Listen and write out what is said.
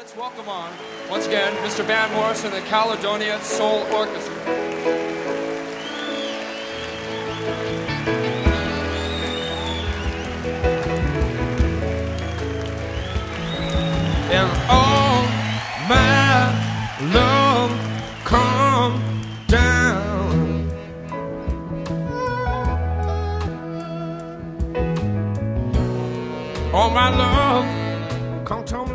Let's welcome on, once again, Mr. Van Morrison and the Caledonia Soul Orchestra. And all my love come down. All my love come to